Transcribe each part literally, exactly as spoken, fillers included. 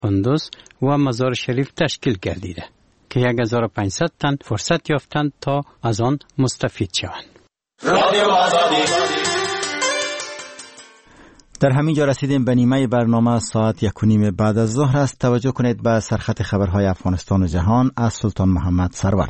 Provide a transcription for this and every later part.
قندوز و مزار شریف تشکیل گردیده که هزار و پانصد تن فرصت یافتند تا از آن مستفید شوند. در همین جا رسیدیم به نیمه برنامه. ساعت یک و نیم بعد از ظهر است. توجه کنید به سرخط خبرهای افغانستان و جهان از سلطان محمد سرور.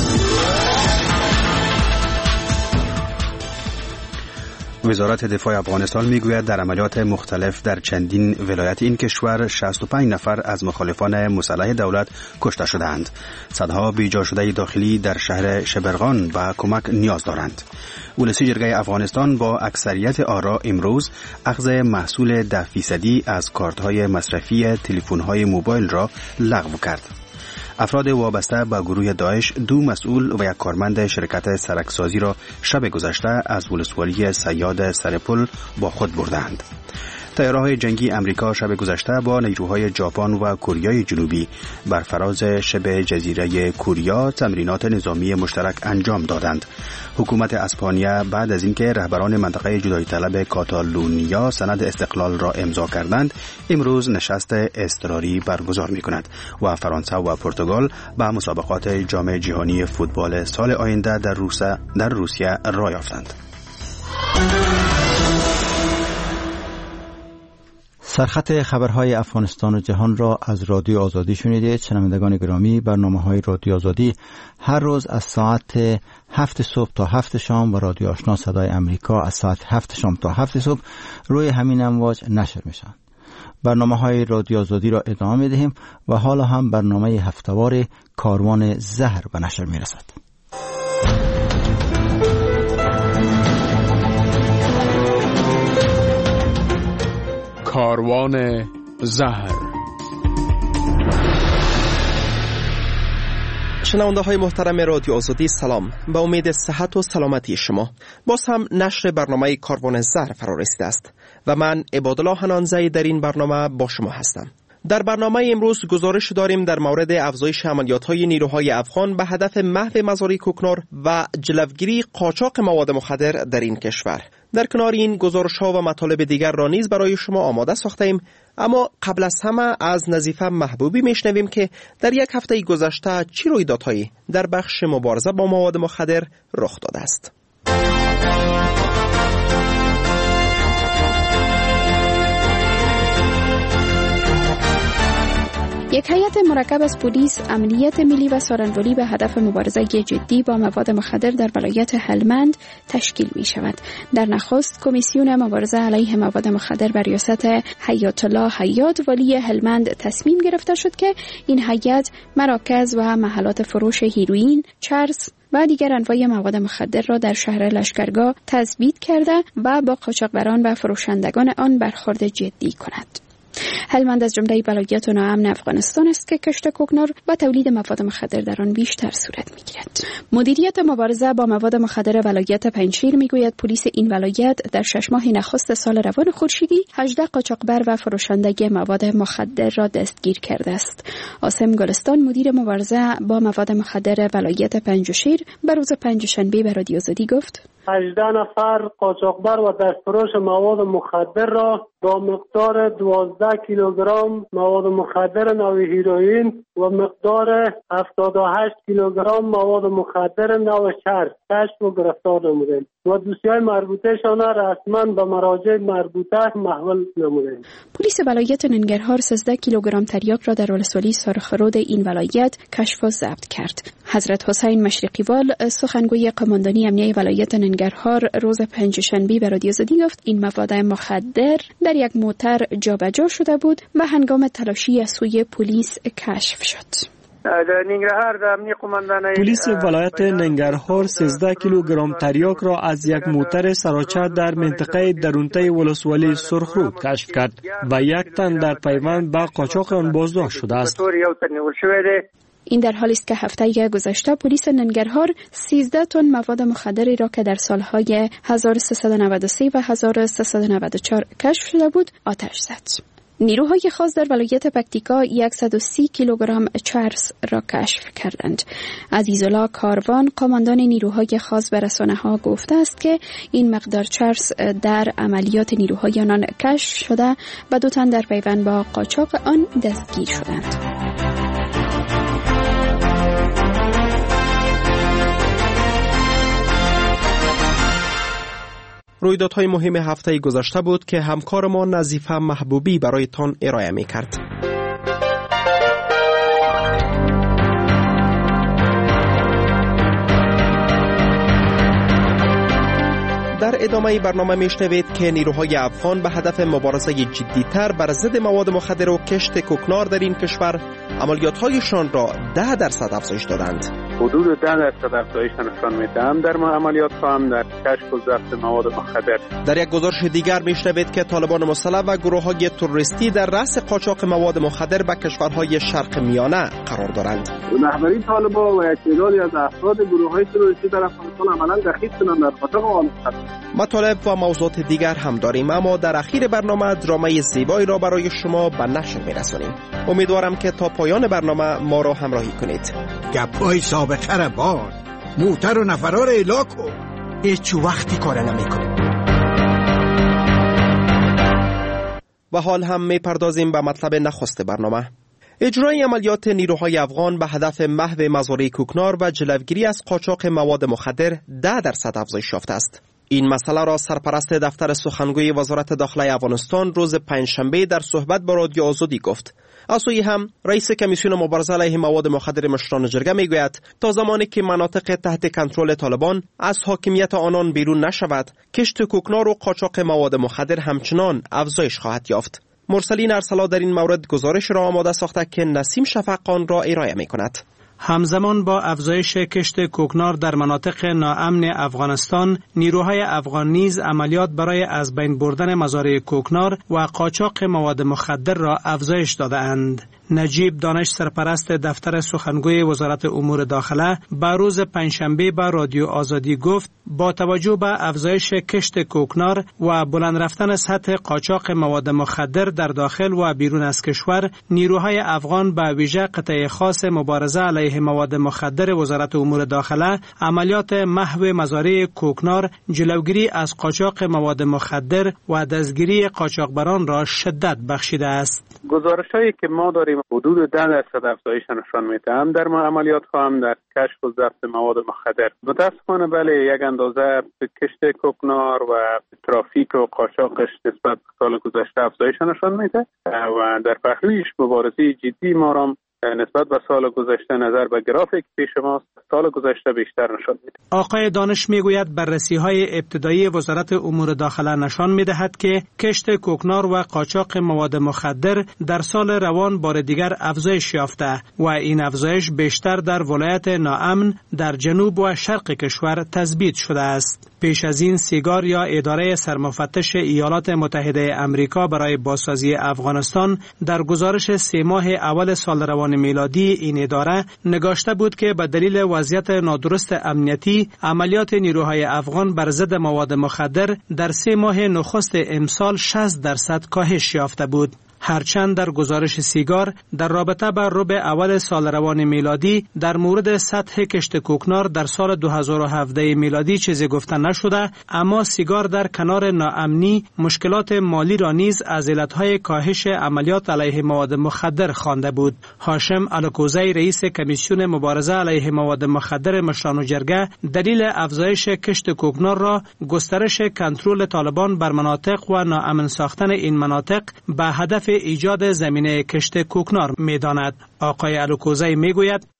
وزارت دفاع افغانستان میگوید در عملیات مختلف در چندین ولایت این کشور شصت و پنج نفر از مخالفان مسلح دولت کشته شدند. صدها بیجا شده داخلی در شهر شبرغان به کمک نیاز دارند. ولسی جرگه افغانستان با اکثریت آرا امروز اخذ محصول ده فیصدی از کارت‌های مصرفی تلفن‌های موبایل را لغو کرد. افراد وابسته به گروه داعش دو مسئول و یک کارمند شرکت سرکسازی را شب گذشته از ولسوالی صیاد سرپل با خود بردند. طیاره‌های جنگی امریکا شب گذشته با نیروهای ژاپن و کره جنوبی بر فراز شبه جزیره کوریا تمرینات نظامی مشترک انجام دادند. حکومت اسپانیا بعد از اینکه رهبران منطقه جدایی طلب کاتالونیا سند استقلال را امضا کردند، امروز نشست اضطراری برگزار می‌کند و فرانسه و پرتغال به مسابقات جام جهانی فوتبال سال آینده در روسیه در روسیه راه یافتند. سرخط خبرهای افغانستان و جهان را از رادیو آزادی شنیدید. شنوندگان گرامی، برنامه‌های رادیو آزادی هر روز از ساعت هفت صبح تا هفت شام و رادیو آشنا صدای امریکا از ساعت هفت شام تا هفت صبح روی همین امواج نشر میشن. برنامه‌های رادیو آزادی را ادامه می‌دهیم و حالا هم برنامه هفته‌وار کاروان زهر به نشر می‌رسد. کاروان زهر. شنونده های محترم رادیو آزادی سلام، به امید صحت و سلامتی شما. باز هم نشر برنامه کاروان زهر فرا رسیده است و من عبادالله حنانزی در این برنامه با شما هستم. در برنامه امروز گزارش داریم در مورد افزایش عملیات‌های نیروهای افغان به هدف محو مزارع کوکنار و جلوگیری قاچاق مواد مخدر در این کشور. در کنار این گزارش‌ها و مطالب دیگر را نیز برای شما آماده ساختیم، اما قبل از همه از نظیفه محبوبی میشنویم که در یک هفته گذشته چه رویدادهایی در بخش مبارزه با مواد مخدر رخ داده است. یک هیئت مرکب از پلیس، امنیت ملی و سارنولی به هدف مبارزه جدی با مواد مخدر در ولایت هلمند تشکیل می شود. در نخست کمیسیون مبارزه علیه مواد مخدر بر ریاست حیات الله حیات والی هلمند تصمیم گرفته شد که این هیئت مراکز و محلات فروش هیروئین، چرس و دیگر انواع مواد مخدر را در شهر لشکرگاه تثبیت کرده و با قاچاقبران و فروشندگان آن برخورد جدی کند. هلمند از جمله ولایات ناامن افغانستان است که کشت کوکنار و تولید مواد مخدر در آن بیشتر صورت می‌گیرد. مدیریت مبارزه با مواد مخدر ولایت پنجشیر میگوید پلیس این ولایت در شش ماه نخست سال روان خورشیدی هجده قاچاقبر و فروشنده مواد مخدر را دستگیر کرده است. عاصم گلستان مدیر مبارزه با مواد مخدر ولایت پنجشیر به روز پنجشنبه به رادیو آزادی گفت: هجده نفر قاچاقبر و دستفروش مواد مخدر را با مقدار دوازده کیلوگرم مواد مخدر نوع هیروئین و مقدار هفتاد و هشت کیلوگرم مواد مخدر نوع چرس کشف و گرفتار نمودیم و دوسیه‌های مربوطه‌شان را رسما به مراجع مربوطه محول نمودیم. پلیس ولایت ننگرهار سیزده کیلوگرم تریاک را در ولسوالی سرخرود این ولایت کشف و ضبط کرد. حضرت حسین مشرقیوال سخنگوی قماندانی امنیه ولایت ننگرهار روز پنجشنبه به رادیو آزادی گفت این مواد مخدر در یک موتر جابجا شده بود و هنگام تلاشی از سوی پلیس کشف شد. پلیس ولایت ننگرهار سیزده کیلوگرم تریاک را از یک موتر سراچه در منطقه درونته ولسوالی سرخرود کشف کرد و یک تن در پیوند به قاچاق آن بازداشت شده است. این در حالی است که هفته گذشته پلیس ننگرهار سیزده تن مواد مخدری را که در سالهای هزار و سیصد و نود و سه و هزار و سیصد و نود و چهار کشف شده بود آتش زد. نیروهای خاص در ولایت پکتیکا صد و سی کیلوگرم چرس را کشف کردند. عزیزالله کاروان قماندان نیروهای خاص به رسانه‌ها گفته است که این مقدار چرس در عملیات نیروهای آنان کشف شده و دو تن در پیوند با قاچاق آن دستگیر شدند. رویدادهای مهم هفته گذشته بود که همکار ما نظیفه محبوبی برایتان ارائه می کرد. در ادامه برنامه میشنوید که نیروهای افغان به هدف مبارزه جدی‌تر بر ضد مواد مخدر و کشت کوکنار در این کشور عملیات‌هایشان را ده درصد افزایش دادند. حدود ده درصد افزایش نشان می‌دهند در عملیات هم در کشف و ضبط مواد مخدر. در یک گزارش دیگر میشنوید که طالبان مسلح و گروه‌های تروریستی در رأس قاچاق مواد مخدر به کشورهای شرق میانه قرار دارند. رهبری طالبان و یک تعدادی از افراد گروه‌های تروریستی در افغانستان عملاً دخیل شدند در قاچاق مواد مخدر. مطالب و موضوعات دیگر هم داریم، اما در اخیر برنامه درامای زیبایی را برای شما به نشر می‌رسانیم. امیدوارم که تا پایان برنامه ما را همراهی کنید. گپای سابقه را باز، موتر و نفرا را اعلا کن. هیچ وقتی کار نمی‌کنیم. و حال هم می‌پردازیم به مطلب نخست برنامه. اجرای عملیات نیروهای افغان به هدف محو مزارع کوکنار و جلوگیری از قاچاق مواد مخدر ده درصد افزایش یافته است. این مسئله را سرپرست دفتر سخنگوی وزارت داخله افغانستان روز پنجشنبه در صحبت با رادیو آزادی گفت. از سوی هم رئیس کمیسیون مبارزه علیه مواد مخدر مشران جرگه میگوید تا زمانی که مناطق تحت کنترل طالبان از حاکمیت آنان بیرون نشود، کشت کوکنار و قاچاق مواد مخدر همچنان افزایش خواهد یافت. مرسلین ارسلا در این مورد گزارش را آماده ساخته که نسیم شفقان را ارائه میکند. همزمان با افزایش کشت کوکنار در مناطق ناامن افغانستان، نیروهای افغان نیز عملیات برای از بین بردن مزارع کوکنار و قاچاق مواد مخدر را افزایش داده‌اند. نجیب دانش سرپرست دفتر سخنگوی وزارت امور داخله به روز پنجشنبه به رادیو آزادی گفت با توجه به افزایش کشت کوکنار و بلند رفتن سطح قاچاق مواد مخدر در داخل و بیرون از کشور، نیروهای افغان به ویژه قطعه خاص مبارزه علیه مواد مخدر وزارت امور داخله عملیات محو مزارع کوکنار، جلوگیری از قاچاق مواد مخدر و دستگیری قاچاقبران را شدت بخشیده است. گزارش‌هایی که ما داریم حدود ده درصد افزایش نشان می‌دهند در عملیات هم در کشف و ضبط مواد مخدر. متأسفانه بله یک اندازه کشت کوکنار و ترافیک و قاچاقش نسبت به سال گذشته افزایش نشان میده و در پهلویش مبارزه جدی ما را نسبت به سال گذشته نظر به گرافیک پیش ماست سال گذشته بیشتر نشان میده. آقای دانش میگوید بررسی‌های ابتدایی وزارت امور داخله نشان میدهد که کشت کوکنار و قاچاق مواد مخدر در سال روان بار دیگر افزایش یافته و این افزایش بیشتر در ولایت ناامن در جنوب و شرق کشور تثبیت شده است. پیش از این سیگار یا اداره سرمفتش ایالات متحده امریکا برای بازسازی افغانستان در گزارش سه ماه اول سال روان میلادی این اداره نگاشته بود که به دلیل وضعیت نادرست امنیتی عملیات نیروهای افغان بر ضد مواد مخدر در سه ماه نخست امسال شصت درصد کاهش یافته بود. هرچند در گزارش سیگار در رابطه با ربع اول سال روان میلادی در مورد سطح کشت کوکنار در سال دو هزار و هفده میلادی چیزی گفته نشده، اما سیگار در کنار ناامنی مشکلات مالی را نیز از علتهای کاهش عملیات علیه مواد مخدر خوانده بود. هاشم الکوزی رئیس کمیسیون مبارزه علیه مواد مخدر مشران جرگه دلیل افزایش کشت کوکنار را گسترش کنترل طالبان بر مناطق و ناامن ساختن این مناطق به هدف ایجاد زمینه کشت کوکنار می‌داند. آقای الکوزی میگوید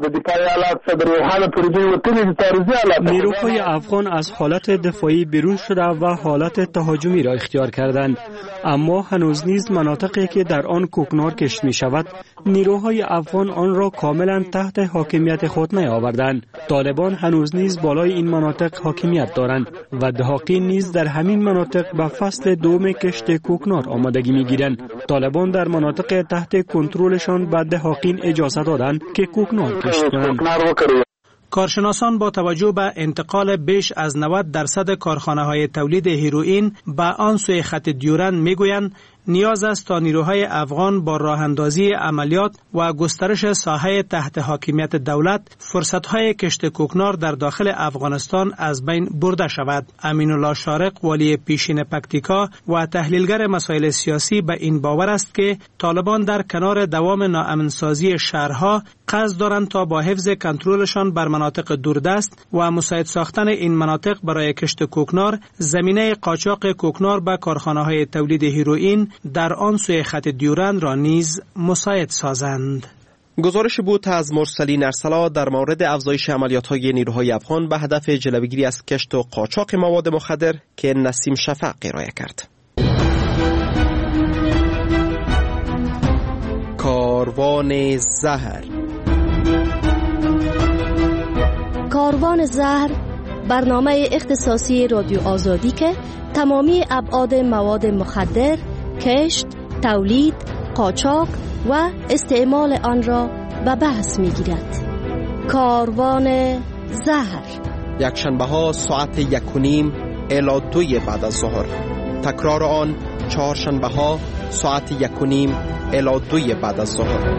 نیروهای افغان از حالت دفاعی بیرون شده و حالت تهاجمی را اختیار کردند، اما هنوز نیز مناطقی که در آن کوکنار کشت می شود نیروهای افغان آن را کاملا تحت حاکمیت خود نیاوردند. طالبان هنوز نیز بالای این مناطق حاکمیت دارند و دهاقین نیز در همین مناطق به فصل دوم کشت کوکنار آمادگی می گیرند. طالبان در مناطق تحت کنترلشان به دهاقین اجازه دادند که کوکنار کشت کنند. کارشناسان با توجه به انتقال بیش از نود درصد کارخانه‌های تولید هیروئین به آن سوی خط دیورند میگویند نیاز است تا نیروهای افغان با راه اندازی عملیات و گسترش ساحه تحت حاکمیت دولت فرصت‌های کشت کوکنار در داخل افغانستان از بین برده شود. امین الله شارق، والی پیشین پکتیکا و تحلیلگر مسائل سیاسی، به این باور است که طالبان در کنار دوام ناامنسازی شهرها قصد دارند تا با حفظ کنترلشان بر مناطق دوردست و مساعد ساختن این مناطق برای کشت کوکنار زمینه قاچاق کوکنار به کارخانه‌های تولید هیروئین در آن سوی خط دیورند را نیز مساعد سازند. گزارش بود از مرسلین ارسلا در مورد افزایش عملیات‌های نیروهای افغان به هدف جلوگیری از کشت و قاچاق مواد مخدر که نسیم شفق ارائه کرد. کاروان زهر. کاروان زهر برنامه اختصاصی رادیو آزادی که تمامی ابعاد مواد مخدر، کشت، تولید، قاچاق و استعمال آن را به بحث می‌گیرد. کاروان زهر یک شنبه ها ساعت یک و نیم الی دوی بعد از ظهر. تکرار آن چهار شنبه ها ساعت یک و نیم الی دوی بعد از ظهر.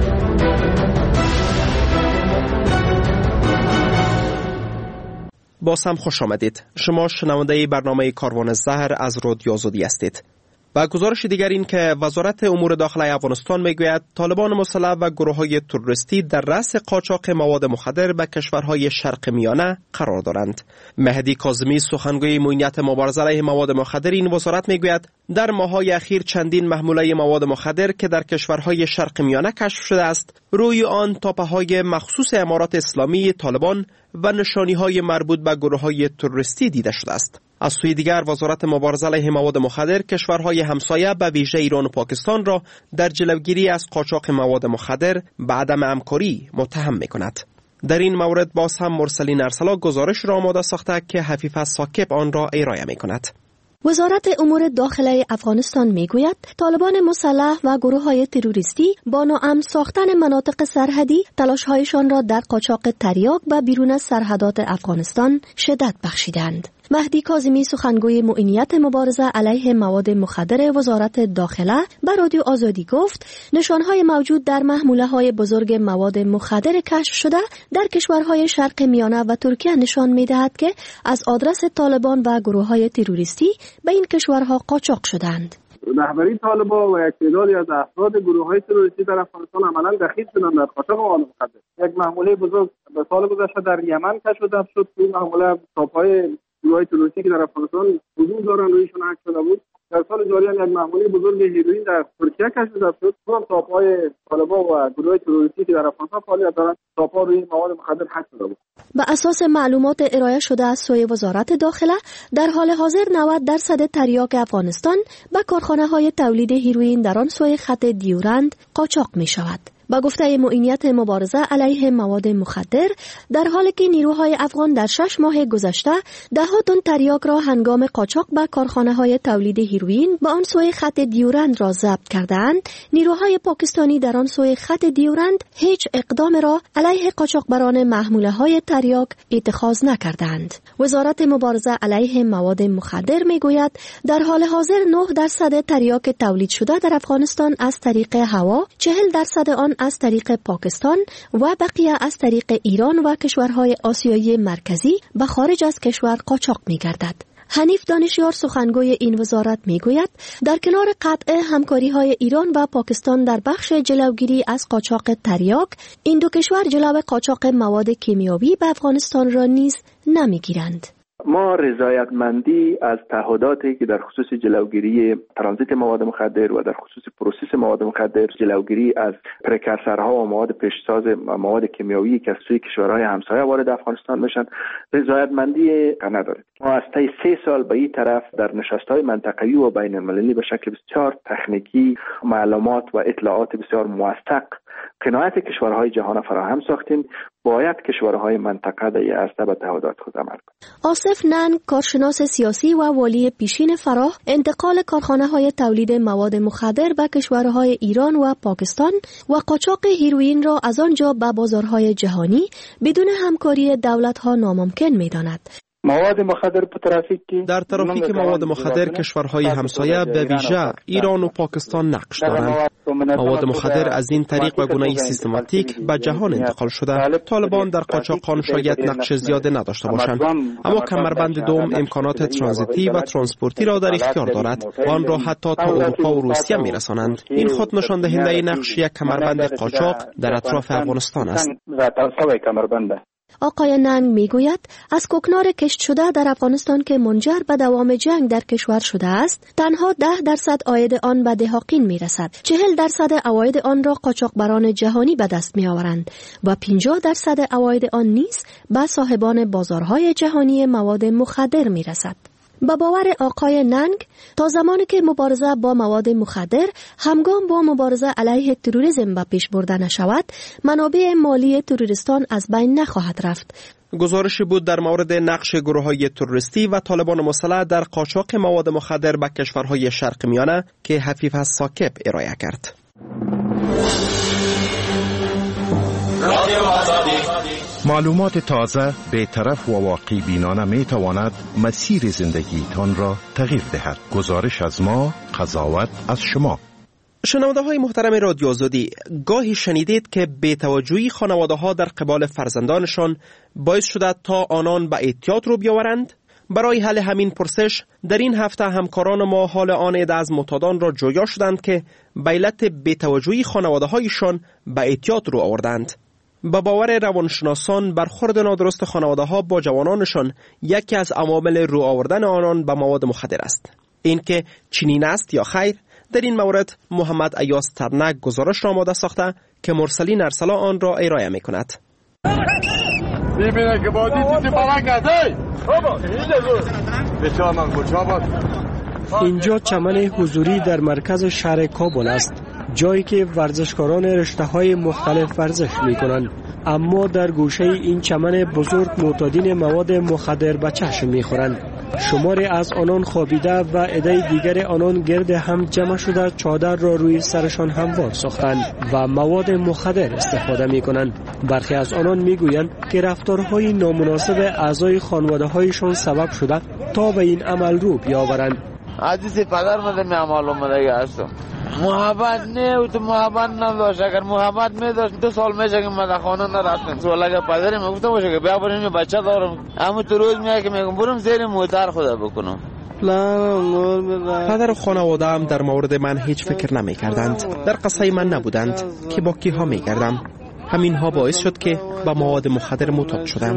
باز هم خوش آمدید. شما شنونده برنامه کاروان زهر از رادیو آزادی هستید. و گزارش دیگر این که وزارت امور داخلی افغانستان میگوید طالبان مسلح و گروه‌های تروریستی در رأس قاچاق مواد مخدر به کشورهای شرق میانه قرار دارند. مهدی کاظمی، سخنگوی معینیت مبارزه علیه مواد مخدر این وزارت میگوید در ماه‌های اخیر چندین محموله مواد مخدر که در کشورهای شرق میانه کشف شده است، روی آن تاپه‌های مخصوص امارات اسلامی طالبان و نشانی‌های مربوط به گروه‌های تروریستی دیده شده است. از سوی دیگر وزارت مبارزه علیه مواد مخدر کشورهای همسایه به ویژه ایران و پاکستان را در جلوگیری از قاچاق مواد مخدر به عدم همکاری متهم می‌کند. در این مورد باز هم مرسلین ارسلا گزارش را آماده ساخته که حفیظ ساکب آن را ارائه می‌کند. وزارت امور داخلی افغانستان میگوید طالبان مسلح و گروه‌های تروریستی با ناامن ساختن مناطق سرحدی تلاش‌هایشان را در قاچاق تریاک و بیرون از سرحدات افغانستان شدت بخشیدند. مهدی کاظمی، سخنگوی معینیت مبارزه علیه مواد مخدر وزارت داخله به رادیو آزادی گفت نشانهای موجود در محموله‌های بزرگ مواد مخدر کشف شده در کشورهای شرق میانه و ترکیه نشان می‌دهد که از آدرس طالبان و گروه‌های تروریستی به این کشورها قاچاق شدند. رهبری طالبان و یک تعدادی از افراد گروه‌های تروریستی در افغانستان عملاً دخیل شدند در قاچاق مواد مخدر. یک محموله بزرگ به سال گذشته در یمن کشف شد. این محموله تاپ‌های گروه‌های تروریستی که در افغانستان حضور دارند رویشون حک شده بود. در سال جاری هم یک محموله بزرگ هیروئین در ترکیه کشف شد. اون تاپ‌های طالبان و گروه‌های تروریستی که در افغانستان فعالیت دارند تاپ‌ها روی مواد مخدر حک شده بود. به اساس معلومات ارائه شده از سوی وزارت داخله در حال حاضر نود درصد تریاک افغانستان به کارخانه‌های تولید هیروئین در آن سوی خط دیورند قاچاق می‌شود. با گفته معینیت مبارزه علیه مواد مخدر، در حالی که نیروهای افغان در شش ماه گذشته ده ها تن تریاک را هنگام قاچاق به کارخانه‌های تولید هیروئین به آن سوی خط دیورند را ضبط کردند، نیروهای پاکستانی در آن سوی خط دیورند هیچ اقدام را علیه قاچاقبران محموله‌های تریاک اتخاذ نکردند. وزارت مبارزه علیه مواد مخدر میگوید در حال حاضر نه درصد تریاک تولید شده در افغانستان از طریق هوا، چهل درصد آن از طریق پاکستان و بقیه از طریق ایران و کشورهای آسیایی مرکزی به خارج از کشور قاچاق می‌گردد. حنیف دانشیار، سخنگوی این وزارت میگوید در کنار قطع همکاری‌های ایران و پاکستان در بخش جلوگیری از قاچاق تریاک، این دو کشور جلو قاچاق مواد کیمیایی به افغانستان را نیز نمیگیرند. ما رضایتمندی از تعهداتی که در خصوص جلوگیری ترانزیت مواد مخدر و در خصوص پروسس مواد مخدر، جلوگیری از پرکرسرها و مواد پیشساز مواد کیمیایی که از سوی کشورهای همسایه وارد افغانستان میشن، رضایتمندی ندارد. ما از طی سه سال به این طرف در نشست‌های منطقه‌ای و بین المللی به شکل بسیار تکنیکی معلومات و اطلاعات بسیار موثق قناعت کشورهای جهان فراهم ساختیم. باید کشورهای منطقه در این عرصه به تعهدات خود عمل کنند. آصف ننگ، کارشناس سیاسی و والی پیشین فراه، انتقال کارخانه‌های تولید مواد مخدر به کشورهای ایران و پاکستان و قاچاق هیروئین را از آنجا به بازارهای جهانی بدون همکاری دولت‌ها ناممکن می‌داند. مواد مخدر په ترافیک کې در ترافیک مواد مخدر کشورهای همسایه به ویژه ایران و پاکستان نقش دارند. مواد مخدر از این طریق و گونه سیستماتیک به جهان انتقال شده. طالبان در قاچاقان شاید نقش زیاده نداشته باشند، اما کمربند دوم امکانات ترانزیتی و ترانسپورتی را در اختیار دارد و آن را حتی تا اروپا و روسیه میرسانند. این خود نشان دهنده نقش یک کمربند قاچاق در اطراف افغانستان است. آقای ننگ میگوید از کوکنار کشت شده در افغانستان که منجر به دوام جنگ در کشور شده است، تنها ده درصد عاید آن به دهاقین میرسد. چهل درصد عواید آن را قاچاقبران جهانی به دست می آورند و پنجاه درصد عواید آن نیز به صاحبان بازارهای جهانی مواد مخدر میرسد. با باور آقای ننگ، تا زمانی که مبارزه با مواد مخدر همگام با مبارزه علیه تروریسم به پیش برده نشود، منابع مالی تروریستان از بین نخواهد رفت. گزارشی بود در مورد نقش گروه‌های تروریستی و طالبان مسلح در قاچاق مواد مخدر به کشورهای شرق میانه که حفیظ ثاقب ارائه کرد. معلومات تازه، بی‌طرف و واقعی بینانه می تواند مسیر زندگیتان را تغییر دهد. گزارش از ما، قضاوت از شما. شنونده های محترم رادیو آزادی، گاهی شنیدید که بی‌توجهی خانواده ها در قبال فرزندانشان باعث شده تا آنان به اعتیاد رو بیاورند؟ برای حل همین پرسش در این هفته همکاران ما حال آن عده از معتادان را جویا شدند که به علت بی‌توجهی خانواده هایشان به اعتیاد رو آوردند. با باور روانشناسان، برخورد نادرست خانواده ها با جوانانشان یکی از عوامل رو آوردن آنان به مواد مخدر است. این که چنین است یا خیر، در این مورد محمد ایاز ترنک گزارش را آماده ساخته که مرسلین ارسلا آن را ارائه می کند. اینجا چمن حضوری در مرکز شهر کابل است، جایی که ورزشکاران رشته‌های مختلف ورزش می‌کنند. اما در گوشه این چمن بزرگ معتادین مواد مخدر به چشم می‌خورند. شماری از آنان خوابیده و عده دیگر آنان گرد هم جمع شده چادر را روی سرشان هموار ساختند و مواد مخدر استفاده می‌کنند. برخی از آنان می‌گویند که رفتارهای نامناسب اعضای خانواده‌هایشان سبب شده تا به این عمل رو بیاورند. عزیز پدر مده می معلوم دیگه هستم. محبت نه و تو محبت نداشت. اگر محبت می داشت دو سال میشه که من خانه نرفتم. تو اگر پدری میگفته باشه که بیا بریم بچه دارم، اما تو روز میگه که میگم برم زیر موتر خدا بکنم. پدر و خانواده هم در مورد من هیچ فکر نمی کردند. در قصه من نبودند که با کیها می کردم. همین ها باعث شد که با مواد مخدر معتاد شدم.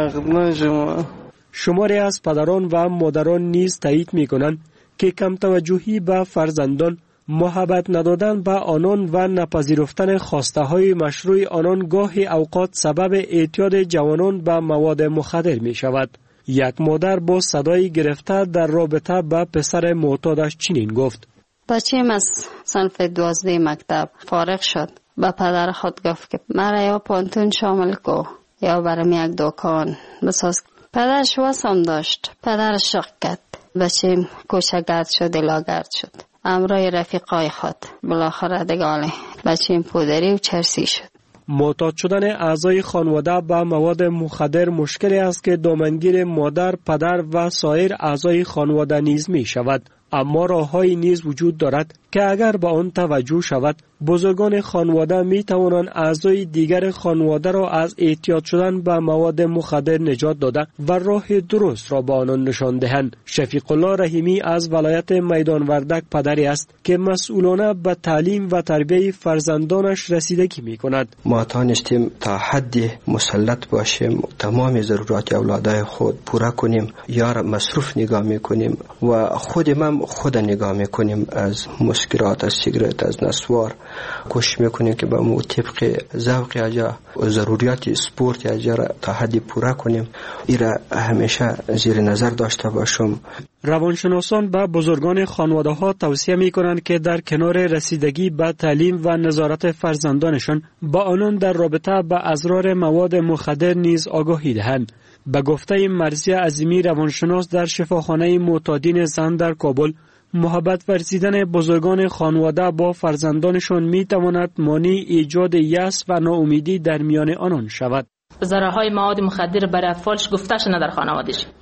شماری از پدران و مادران نیز تایید می کنند که کم توجهی به فرزندان، محبت ندادن به آنان و نپذیرفتن خواسته های مشروع آنان گاهی اوقات سبب اعتیاد جوانان به مواد مخدر می شود. یک مادر با صدای گرفته در رابطه با پسر معتادش چنین گفت: بچه‌م از صنف دوازده مکتب فارغ شد. با پدر خود گفت که مرا یا پانتون شامل کو یا برم یک دکان بساز. پدرش واسم داشت. پدرش شق کرد. بچه‌م کوچه‌گرد شد، لاغرد شد. امرای رفیقای خود بالاخره دگاله بچه‌م پودری و چرسی شد. معتاد شدن اعضای خانواده با مواد مخدر مشکلی است که دامنگیر مادر، پدر و سایر اعضای خانواده نیز می شود. اما راه‌هایی نیز وجود دارد که اگر به آن توجه شود، بزرگان خانواده می توانند اعضای دیگر خانواده را از اعتیاد شدن به مواد مخدر نجات داده و راه درست را به آنان نشان دهند. شفیق الله رحیمی از ولایت میدان وردک پدری است که مسئولانه به تعلیم و تربیت فرزندانش رسیدگی می کند. ما توانستیم تا حدی مسلط باشیم، تمام ضرورات اولادای خود پورا کنیم، یا مصروف نگاه می کنیم و خود ما خود نگاه می کنیم از مسکرات، از سیگرت، از نسوار. کوشش میکنیم که با مو طبق ذوق اجا و ضروریات سپورت اجا را تا حدی پورا کنیم. ایرا همیشه زیر نظر داشته باشم. روانشناسان به بزرگان خانواده ها توصیه می کنند که در کنار رسیدگی به تعلیم و نظارت فرزندانشان با آنان در رابطه با اضرار مواد مخدر نیز آگاهی دهند. به گفته مرضیه عظیمی روانشناس در شفاخانه معتادین زن در کابل، محبت ورزیدن بزرگان خانواده با فرزندانشان می تواند مانع ایجاد یأس و ناامیدی در میان آنان شود. ضررهای مواد مخدر برای اطفالش گفته‌ش نه در خانواده‌اش.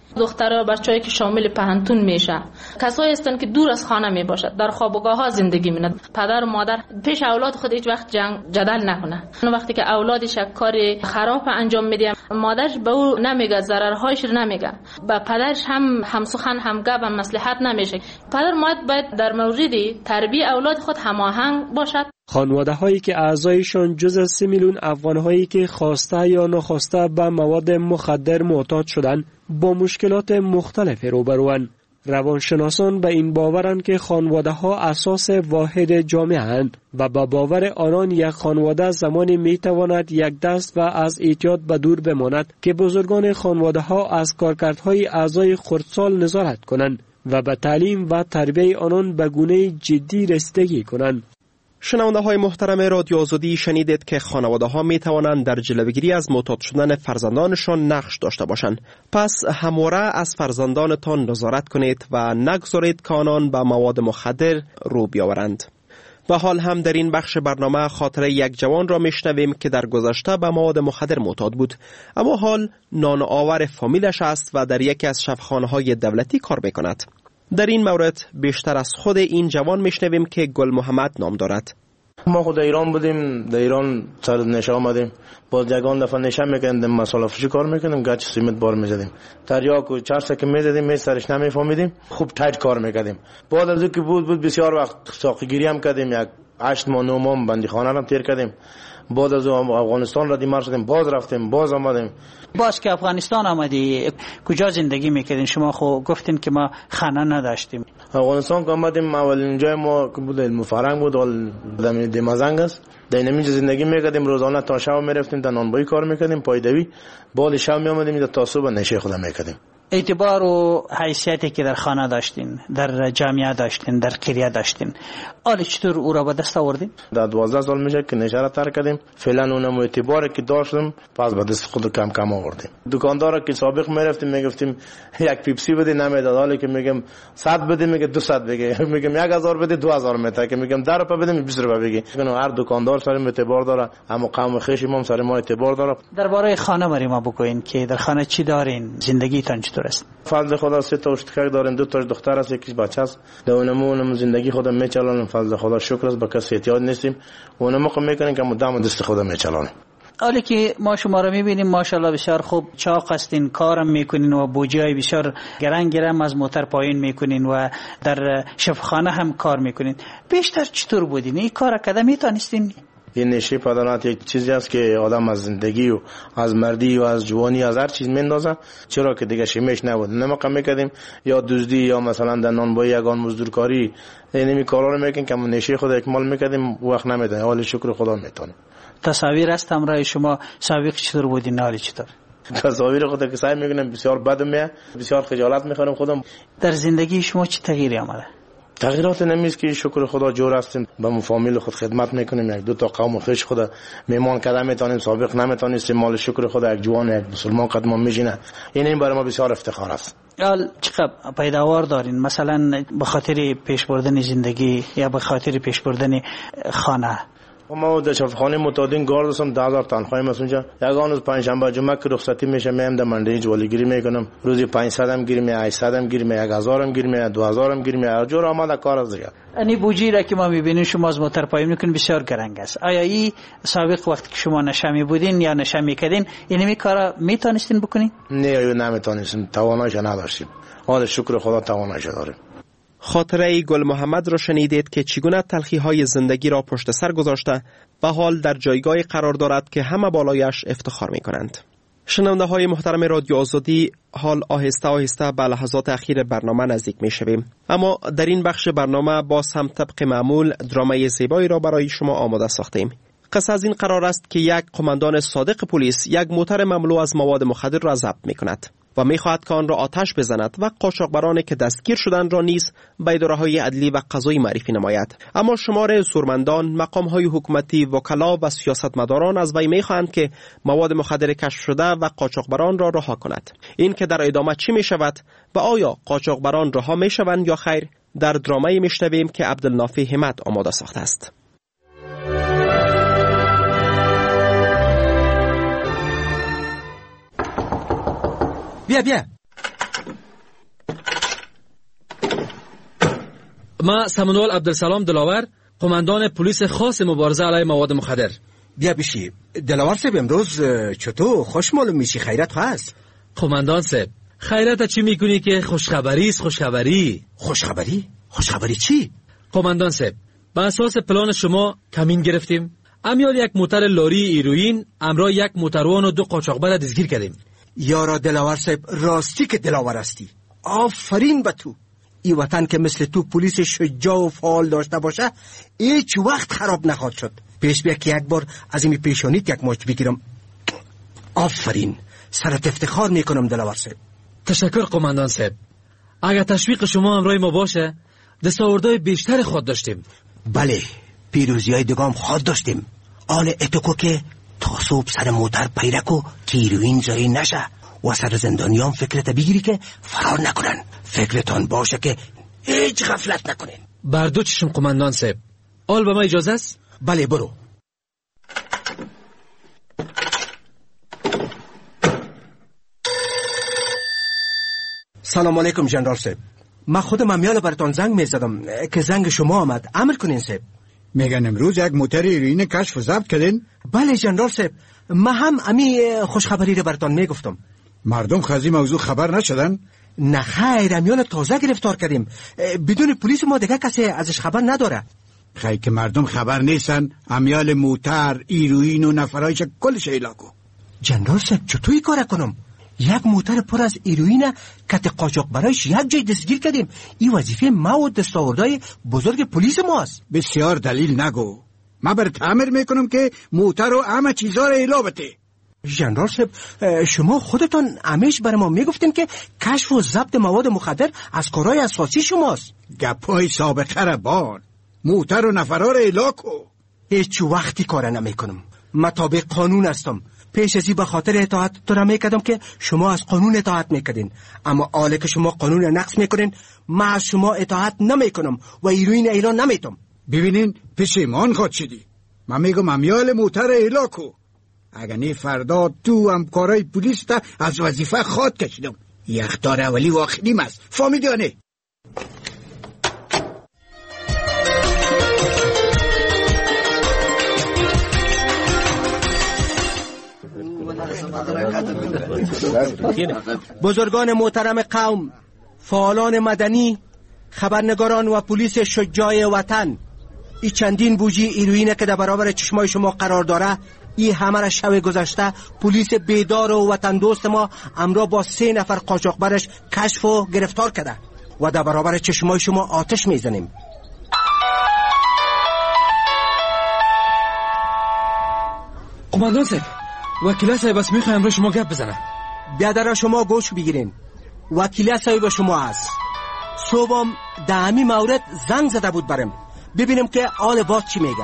دخترها بچه‌ای که شامل پهنتون میشه، کسایی هستن که دور از خانه میباشد، در خوابگاه ها زندگی می‌کند. پدر و مادر پیش اولاد خود هیچ وقت جنگ جدل نکنه. وقتی که اولادش کار خراب انجام میده، مادرش به او نمیگه، ضررهایش رو نمیگه، با پدرش هم همسخن هم گپ هم مصلحت نمیشه. پدر مادر باید در مورد تربیت اولاد خود هماهنگ باشد. خانواده هایی که اعضایشان جز از سه میلیون افغان هایی که خواسته یا ناخواسته به مواد مخدر معتاد شدند با مشکلات مختلف روبروند. روانشناسان به این باورند که خانواده ها اساس واحد جامعه اند و با باور آنان یک خانواده زمانی می تواند یک دست و از اعتیاد به دور بماند که بزرگان خانواده ها از کارکردهای اعضای خردسال نظارت کنند و به تعلیم و تربیت آنان به گونه جدی رسیدگی کنند. شنونده های محترم رادیو آزادی، شنیدید که خانواده ها می توانند در جلوگیری از معتاد شدن فرزندانشان نقش داشته باشند. پس همواره از فرزندانتان نظارت کنید و نگذارید که آنان به مواد مخدر رو بیاورند. و حال هم در این بخش برنامه خاطره یک جوان را میشنویم که در گذشته به مواد مخدر معتاد بود، اما حال نان آور فامیلش است و در یکی از شفاخانه‌های دولتی کار میکند. در این مورد بیشتر از خود این جوان میشنویم که گل محمد نام دارد. ما خود ایران بودیم، در ایران سر نشه آمدیم، باز یگان دفعه نشه میکردیم، مساله فروشی کار میکردیم، گچ سیمنت بار میزدیم، تریاک و چرسه که میزدیم می سرش نمیفهمیدیم، خوب تایت کار میکردیم. بعد از اینکه بود بود بسیار وقت ساقیگیری هم کردیم، یک هشت ماه نه ماه بندی خانه را تیر کردیم. بعد از افغانستان را دیمار شدیم، باز رفتیم، باز آمدیم. باز که افغانستان آمدی کجا زندگی میکردین؟ شما خو گفتین که ما خانه نداشتیم. افغانستان که آمدیم اولین جای ما که بود علم فرنگ بود، دم دمازنگ است. در اینجا زندگی میکردیم، روزانه تا شب میرفتیم در نانبایی کار میکردیم، پایدوی. بعد شب میآمدیم تا صبح نشه خود میکردیم. اعتبار و حیثیتی که در خانه داشتین، در جامعه داشتین، در قریه داشتین، حالا چطور او را به دست آوردین؟ در دوازده سال میشه که نشه را ترک کردیم. فعلا اونم اعتباری که داشتیم پس به دست خود کم کم آوردیم. دکاندار که سابق میرفتیم میگفتیم یک پیپسی بده، نمیداد. حالا که میگم صد بده میگه دویست بگه، میگم یک هزار بده دو هزار میته، که میگم ده روپیه بده بیست روپیه بگه. هر دکاندار سر اعتبار داره، اما قوم خویش ما سر ما اعتبار داره. درباره خانه برای ما بگوین که در خانه چی دارین؟ زندگیتان چطور است؟ فضل خدا سه تا اشتکک داریم، دو تا دختر است، یکی بچه است. اونمون زندگی خدا میچلانیم، فضل خدا شکر است، به کسی احتیاج نیستیم. اونم که میکنیم که مدام دست خدا میچلانیم. حالی که ما شما رو میبینیم ماشاءالله بسیار خوب چاق هستین، کارم میکنین و بوجای بسیار گران گرم از موتر پایین میکنین و در شفاخانه هم کار میکنین. بیشتر چطور بودین؟ این کار کدام میتونستین؟ این نشه پدرانت یک چیزی است که آدم از زندگی و از مردی و از جوانی از هر چیز میندازه، چرا که دیگه شیمش نبود. نمک میکردیم یا دزدی یا مثلا در نانبایی یگان مزدورکاری، اینمی کارا رو میکنیم که نشه خود اکمال میکردیم، وقت نمیدونیم. حال شکر خدا میتونیم. تصاویر است همراه شما، سابق چطور بودین، حالی چطور؟ تصاویر خود که سعی میکنیم بسیار بد میه، بسیار خجالت میخوریم خودم. در زندگی شما چه تغییری آمده؟ تغییرات نمیست که شکر خدا جور هستیم، به فامیل خود خدمت میکنیم، یک دو تا قوم خویش خود میمان کردن میتونیم، سابق نمیتونستیم. مال شکر خدا یک جوان یک مسلمان قدم میشینه، این این برای ما بسیار افتخار است. حال چقدر پیداوار دارین؟ مثلا به خاطر پیش بردن زندگی یا به خاطر پیش بردن خانه؟ ما در شفاخانه معتادین گارد هستم، ده هزار تنخواهیم است اونجا. یگان روز پنجشنبه جمعه که رخصتی میشه میام در منډی جوالگیری میکنم، روزی پانصد هم گیریم، هشتصد هم گیریم، یک هزار هم گیریم، دو هزار هم گیریم، هر جور آماده کار است دیگه. یعنی بوجی را که ما میبینیم شما از موتر پایین میکنین بسیار گرنگ است. آیا این سابق وقتی که شما نشه میبودین یا نشه میکردین این می کارا میتونستین بکنین؟ نه نمیتونستیم، تواناییش نداشتیم. حال شکر خدا تواناییش داریم. خاطره گل محمد را شنیدید که چگونه تلخی های زندگی را پشت سر گذاشته و حال در جایگاهی قرار دارد که همه بالایش افتخار می کنند. شنونده های محترم رادیو آزادی، حال آهسته آهسته به لحظات اخیر برنامه نزدیک می شویم، اما در این بخش برنامه باز هم طبق معمول درامای زیبایی را برای شما آماده ساختیم. قصه از این قرار است که یک قماندان صادق پلیس یک موتر مملو از مواد مخدر را ضبط می کند و می خواهد که آن را آتش بزند و قاچاقبرانی که دستگیر شدند را نیز به اداره‌های عدلی و قضایی معرفی نماید. اما شمار سورمندان، مقام‌های حکومتی، وکلا و سیاستمداران از وی می خواهند که مواد مخدر کشف شده و قاچاقبران را رها کند. این که در ادامه چی می شود و آیا قاچاقبران رها می شوند یا خیر، در درامایی می شنویم که عبدالنافی همت آماده ساخته است. بیا بیا من سمنوال عبدالسلام دلاور، قماندان پلیس خاص مبارزه علیه مواد مخدر. بیا بشی. دلاور صاحب امروز چطور خوش معلوم میشی؟ خیرت هست؟ قماندان صاحب، خیرت چی میکنی که خوشخبری است؟ خوشخبری. خوشخبری؟ خوشخبری چی؟ قماندان صاحب، به اساس پلان شما کمین گرفتیم. امیال یک موتر لاری ایروین امرا یک موتروان و دو قاچاقبر دستگیر کردیم. یارا دلاور صاحب، راستی که دلاور هستی. آفرین به تو. ای وطن که مثل تو پلیس شجاع و فعال داشته باشه هیچ وقت خراب نخواهد شد. پیش بیا که یک بار از این پیشانیت یک ماچ بگیرم. آفرین، سرت افتخار میکنم دلاور صاحب. تشکر قماندان صاحب. اگر تشویق شما همراه ما باشه دستاوردهای بیشتر خود داشتیم. بله، پیروزی های دگام خود داشتیم. آن اتکو که تا صبح سر موتر پیرکو که ایروین جاری نشه و سر زندانیان فکرت بگیری که فرار نکنن. فکرتان باشه که هیچ غفلت نکنین. بردو چشم قماندان صاحب. آل به ما اجازه است؟ بله برو. سلام علیکم جنرال صاحب. من خودم امیال براتون زنگ میزدم که زنگ شما آمد. امر کنین صاحب. میگن امروز یک موتر ایروین کشف و ضبط کردین؟ بله جنرال صاحب، من هم امی خوشخبری رو براتون میگفتم. مردم خزی موضوع خبر نشدن؟ نه خیر، امیال تازه گرفتار کردیم. بدون پلیس ما دیگه کسی ازش خبر نداره. خیلی که مردم خبر نیستن امیال موتر ایروین و نفرایش کلش ایلاکو. جنرال صاحب چطوری کار کنم؟ یک موتر پر از ایروین کت قاچاق برایش یک جای دستگیر کردیم. این وظیفه ما و دستاوردهای بزرگ پلیس ماست. بسیار دلیل نگو. من بر تعمیر میکنم که موتر و همه چیزا رو ایلا بته. جنرال صاحب، شما خودتان همیش بر ما میگفتین که کشف و ضبط مواد مخدر از کارهای اساسی شماست. گپای سابقه را بان. موتر و نفرا رو ایلا کو. هیچ وقتی کار نمیکنم. من تابع قانون هستم. پیش ازی به خاطر اطاعت تو را میکردم که شما از قانون اطاعت میکردین، اما حالا که شما قانون نقض میکنین من از شما اطاعت نمیکنم و ایروین اعلان نمیتم. ببینین پشیمان خود شدی. من میگم امیال موتر ایلا کو. اگر نی فردا تو همکارای پلیس تا از وظیفه خود کشیدم. یخدار اولی و آخریم است. فهمیدی یا نه؟ بزرگان محترم قوم، فعالان مدنی، خبرنگاران و پلیس شجاع وطن، این چندین بوجی ایروینه که در برابر چشمای شما قرار داره، این همه را شب گذشته پلیس بیدار و وطن دوست ما امرا با سه نفر قاچاقبرش کشف و گرفتار کرده و در برابر چشمای شما آتش میزنیم. قماندان صاحب، وکیل صاحب بس میخوایم امروز شما گپ بزنم. بیادر شما گوش بگیرین. وکیل صاحب شما هست. صبحم دهمی مورد زنگ زده بود برم ببینم که آل باد چی میگه.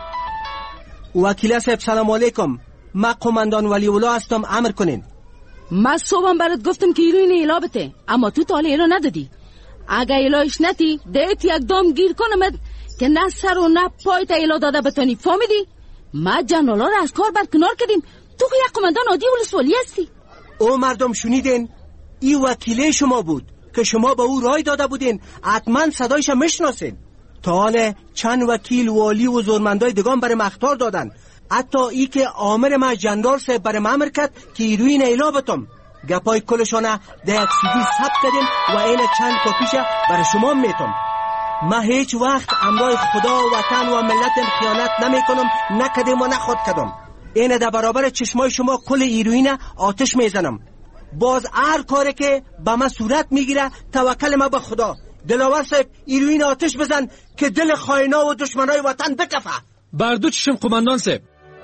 وکیل صاحب سلام علیکم. من قماندان ولی الله هستم، امر کنین. من صبحم برات گفتم که ایروین ایلا بته، اما تو تا حالا ایلا ندادی. اگه ایلاش نتی دیت یک دام گیر کنمت که نه سر و نه پای تا ایلا داده بتانی. فهمیدی؟ ما جنرالا رو از کار برکنار کردیم. تو که یک قماندان عادی ولسوالی هستی. او مردم شنیدین؟ این وکیله شما بود که شما به او رای داده بودین، حتما صدایش میشناسین. تا حالا چند وکیل والی و زورمندای دگان برای مختار دادن. حتی ای که آمر ما جنرال صاحب برای ما امر کرد که ایروین ایلا بتم. گپای کلشانه در یک سیدی ثبت کردیم و این چند کپیش برای شما میتم. ما هیچ وقت امرای خدا و وطن و ملت خیانت نمی کنم، نکدیم و نخواد کدم. اینه در برابر چشمای شما کل ایروین آتش میزنم. باز هر کاری که به ما صورت میگیره توکل ما به خدا. دلاور صاحب ایروین آتش بزن که دل خائنا و دشمنای وطن بکفه. بردو چشم قماندان صاحب.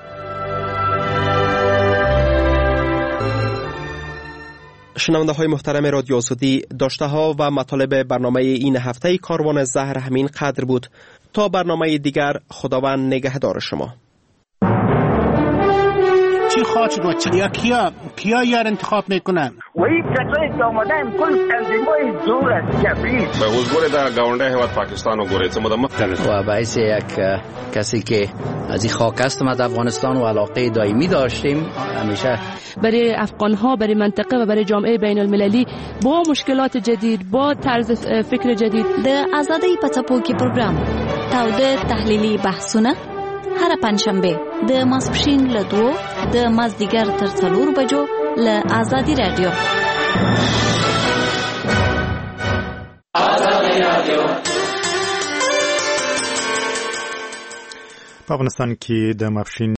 شنونده های محترم رادیو آزادی، داشته ها و مطالب برنامه این هفته کاروان زهر همین قدر بود. تا برنامه دیگر، خداوند نگهدار شما. چی خواهد شد و چی یا کیا کیا یار انتخاب میکنن و این کسایی که آمدن کل تنظیمای زور است جبری به وزگوره در گاونده هواد پاکستان و گوره چه و باعث یک کسی که از این خاک هستم از افغانستان و علاقه دائمی داشتیم همیشه برای افغان ها برای منطقه و برای جامعه بین المللی با مشکلات جدید با طرز فکر جدید د آزادۍ په څپو کې پروګرام تاوده تحلیلي بحثونه هر پنځشنبه د ماسپښین له دوو د مازدیګر تر څلورو بجو له آزادي رادیو په افغانستان کې د ماسپښین